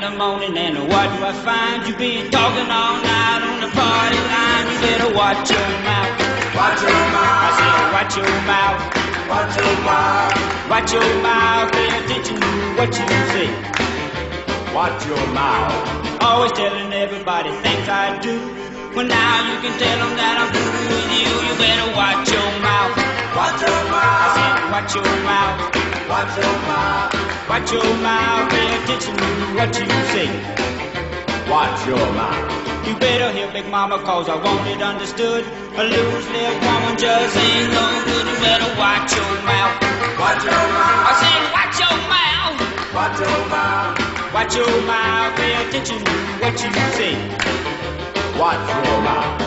the morning and what do I find? You been talking all night on the party line. You better watch your mouth. Watch your mouth. I said watch your mouth. Watch your mouth. Watch your mouth. Pay attention to what you say. Watch your mouth. Always telling everybody things I do. Well, now you can tell them that I'm through with you. You better watch your mouth. Watch your I mouth. said watch your mouth. Watch your mouth. Watch your mouth. Pay attention to what you say. Watch your mouth. You better hear Big Mama, cause I want it understood. A loose lip woman just ain't no good. You better watch your mouth. Watch your mouth. I said watch your mouth. Watch your mouth. Watch your mouth. Pay attention to what you say. Watch your mouth.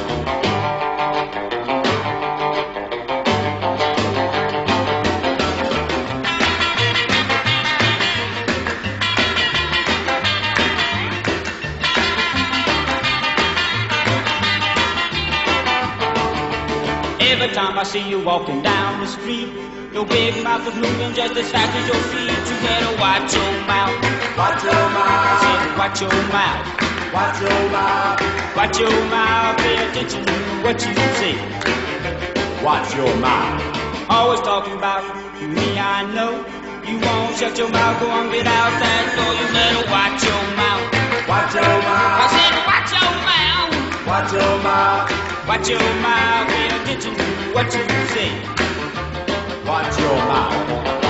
Every time I see you walking down the street, your big mouth is moving just as fast as your feet. You better watch your mouth. Watch your I mouth. said watch your mouth. Watch your mouth. Watch your mouth. Pay attention to what you say. Watch your mouth. Always talking about me, I know. You won't shut your mouth, go on, get out that door. You better watch your mouth. Watch your I mouth. said watch your mouth. Watch your mouth. Watch your mouth. Pay attention to what you say. Watch your mouth.